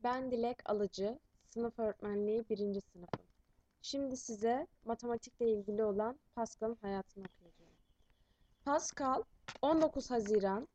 Ben Dilek Alıcı, sınıf öğretmenliği birinci sınıfım. Şimdi size matematikle ilgili olan Pascal'ın hayatını okuyacağım. Pascal, 19 Haziran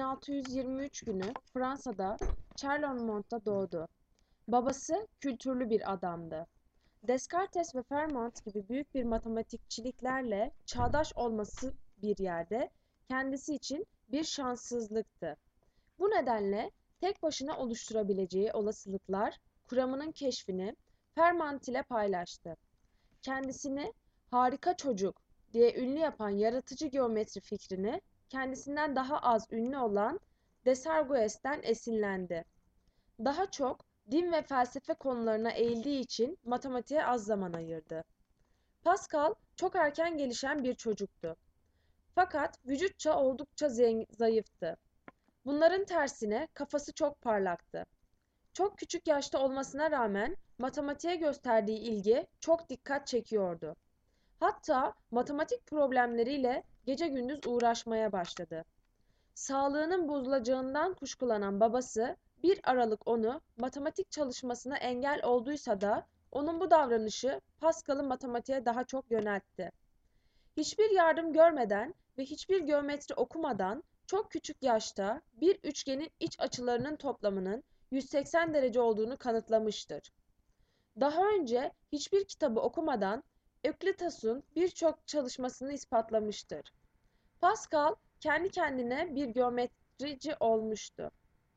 1623 günü Fransa'da Clermont'ta doğdu. Babası kültürlü bir adamdı. Descartes ve Fermat gibi büyük bir matematikçiliklerle çağdaş olması bir yerde kendisi için bir şanssızlıktı. Bu nedenle tek başına oluşturabileceği olasılıklar kuramının keşfini Fermat ile paylaştı. Kendisini "harika çocuk" diye ünlü yapan yaratıcı geometri fikrini kendisinden daha az ünlü olan Desargues'ten esinlendi. Daha çok din ve felsefe konularına eğildiği için matematiğe az zaman ayırdı. Pascal çok erken gelişen bir çocuktu. Fakat vücutça oldukça zayıftı. Bunların tersine kafası çok parlaktı. Çok küçük yaşta olmasına rağmen matematiğe gösterdiği ilgi çok dikkat çekiyordu. Hatta matematik problemleriyle gece gündüz uğraşmaya başladı. Sağlığının bozulacağından kuşkulanan babası 1 Aralık onu matematik çalışmasına engel olduysa da onun bu davranışı Pascal'ı matematiğe daha çok yöneltti. Hiçbir yardım görmeden ve hiçbir geometri okumadan çok küçük yaşta bir üçgenin iç açılarının toplamının 180 derece olduğunu kanıtlamıştır. Daha önce hiçbir kitabı okumadan Öklitas'ın birçok çalışmasını ispatlamıştır. Pascal kendi kendine bir geometrici olmuştu.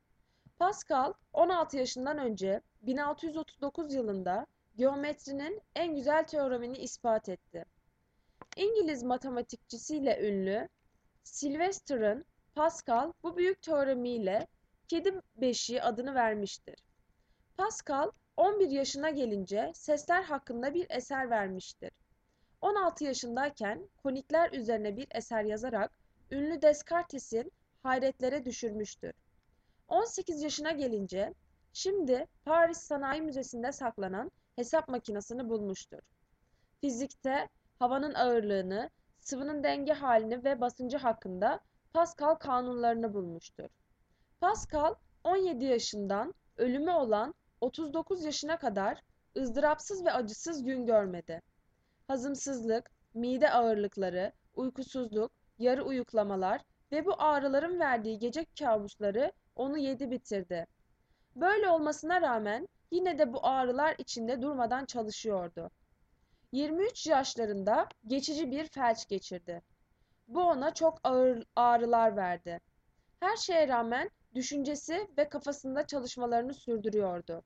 Pascal 16 yaşından önce 1639 yılında geometrinin en güzel teoremini ispat etti. İngiliz matematikçisiyle ünlü Sylvester'ın Pascal bu büyük teoremiyle kedi beşiği adını vermiştir. Pascal 11 yaşına gelince sesler hakkında bir eser vermiştir. 16 yaşındayken konikler üzerine bir eser yazarak ünlü Descartes'in hayretlere düşürmüştür. 18 yaşına gelince şimdi Paris Sanayi Müzesi'nde saklanan hesap makinesini bulmuştur. Fizikte havanın ağırlığını, sıvının denge halini ve basıncı hakkında Pascal kanunlarını bulmuştur. Pascal 17 yaşından ölümü olan 39 yaşına kadar ızdırapsız ve acısız gün görmedi. Hazımsızlık, mide ağırlıkları, uykusuzluk, yarı uyuklamalar ve bu ağrıların verdiği gece kabusları onu yedi bitirdi. Böyle olmasına rağmen yine de bu ağrılar içinde durmadan çalışıyordu. 23 yaşlarında geçici bir felç geçirdi. Bu ona çok ağır ağrılar verdi. Her şeye rağmen düşüncesi ve kafasında çalışmalarını sürdürüyordu.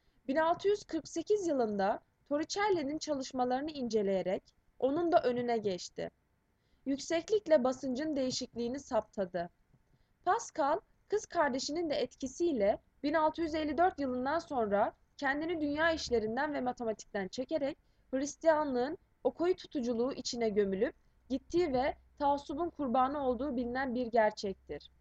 1648 yılında Torricelli'nin çalışmalarını inceleyerek onun da önüne geçti. Yükseklikle basıncın değişikliğini saptadı. Pascal, kız kardeşinin de etkisiyle 1654 yılından sonra kendini dünya işlerinden ve matematikten çekerek Hristiyanlığın o koyu tutuculuğu içine gömülüp gittiği ve taassubun kurbanı olduğu bilinen bir gerçektir.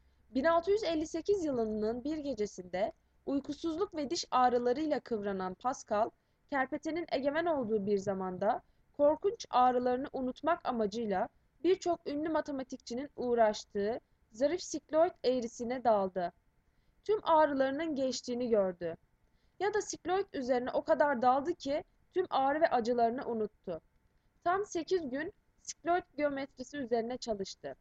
1658 yılının bir gecesinde uykusuzluk ve diş ağrılarıyla kıvranan Pascal, kerpetenin egemen olduğu bir zamanda korkunç ağrılarını unutmak amacıyla birçok ünlü matematikçinin uğraştığı zarif sikloid eğrisine daldı. Tüm ağrılarının geçtiğini gördü. Ya da sikloid üzerine o kadar daldı ki tüm ağrı ve acılarını unuttu. Tam 8 gün sikloid geometrisi üzerine çalıştı.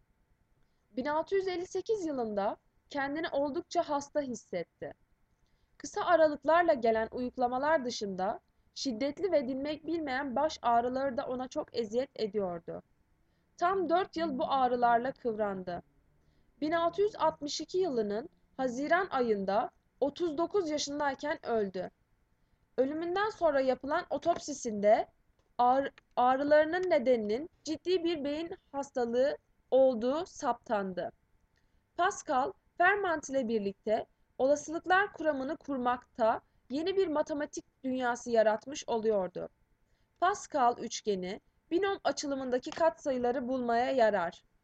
1658 yılında kendini oldukça hasta hissetti. Kısa aralıklarla gelen uyuklamalar dışında şiddetli ve dinmek bilmeyen baş ağrıları da ona çok eziyet ediyordu. Tam 4 yıl bu ağrılarla kıvrandı. 1662 yılının Haziran ayında 39 yaşındayken öldü. Ölümünden sonra yapılan otopsisinde ağrılarının nedeninin ciddi bir beyin hastalığı olduğu saptandı. Pascal, Fermat ile birlikte olasılıklar kuramını kurmakta yeni bir matematik dünyası yaratmış oluyordu. Pascal üçgeni, binom açılımındaki katsayıları bulmaya yarar.